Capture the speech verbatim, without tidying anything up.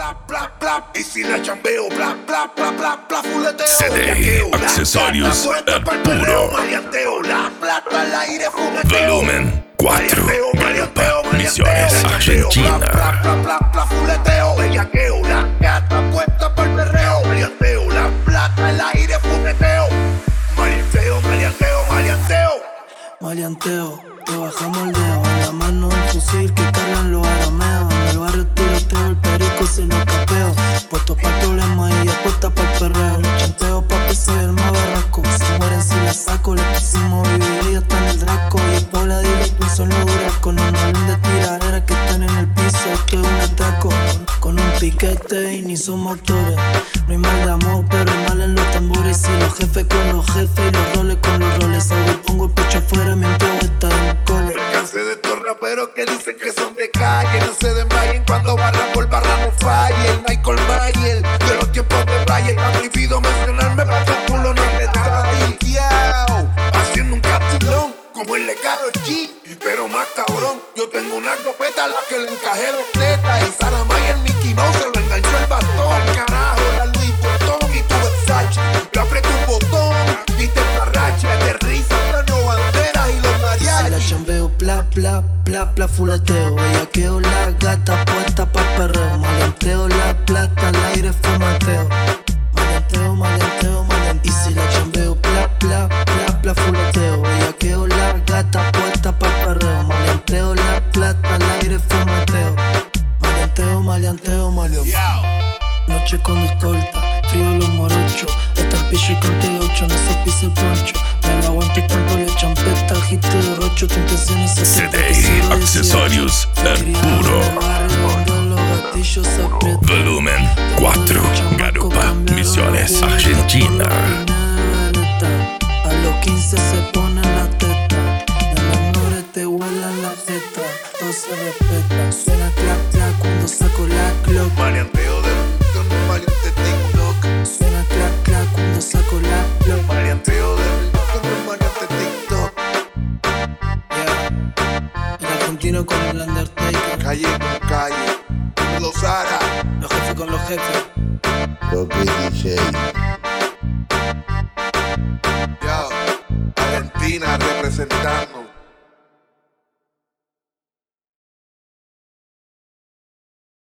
bla, bla, bla. Y si la chambeo, bla, bla, bla, bla, bla, fuleteo. C D, accesorios al puro. Maleanteo, la plata al aire, fuleteo. Volumen cuatro, Maleanteo, Garupa, Misiones, Argentina. Bla, bla, bla, bla, fuleteo. Bellaqueo, la gata puesta por perreo. Maleanteo, la plata al aire, fuleteo. Maleanteo, maleanteo, maleanteo. Maleanteo, te bajamos el dedo. En la mano un fusil que cargan los arameos. En el barrio tiroteo, el perico se lo capeo. Puesto pa' problemas y apuesta pa' el perreo. Los chanteos papi soy el más barraco. Se mueren si la saco, le pusimos vivir y está en el draco. Y el Paula dile tú son los buracos. No me hablen de tiraderas que están en el piso. Esto es un atraco, con un piquete y ni somos actores. No hay mal de amor, pero hay mal en los tambores. Y los jefes con los jefes y los roles con los roles. Ahora pongo el pecho afuera mientras está en el cole. Me cansé de estos raperos que dicen que son de calle. No se desmayen cuando barra por barra no falle. Michael Mayer, de los tiempos de Braille. Está prohibido mencionarme para que el culo no me trae. Yao, haciendo un capsulón como el de Karol G, pero más cabrón. Yo tengo una copeta a la que le encajé los tetas. Y Sarah Mayer, Mickey Mouse se lo enganchó el bastón. Al carajo, la Louis Vuitton y tu Versace. Le aprieto un botón y te embarrache. De risa, no banderas y los mariachis. Se la chambeo, bla, bla, bla, bla, fuleteo. Bellaqueo, la gata puesta pa' perreo. Maleanteo, la plata al aire, fumateo. Maleanteo, maleanteo, maleanteo. Y si la chambeo, bla, bla, bla, bla, fuleteo. Bellaqueo, la gata puesta pa' perreo. Maleanteo, la plata al aire, fumateo. Maleanteo, maleanteo, maleanteo. Noche con escolta, frío los morochos. Está el pillo y contigo ocho, no se pisa el poncho. Me lo aguanto y cuando le champeta, agito de rocho. Tu intención es C D, accesorios al puro. Volumen cuatro, Garupa, Misiones, Argentina. A los quince se ponen la teta. Las menores te huelan la jeta. Todo se respeta. Suena clac clac cuando saco la clock. Maleanteo de Rincón, no maleante TikTok. Suena clac clac cuando saco la clock. Maleanteo de Rincón, no maleante TikTok. Yeah. El argentino con el Undertaker. Calle con calle, los Zara. Los jefes con los jefes. Rocky D J. Yo, Argentina representando.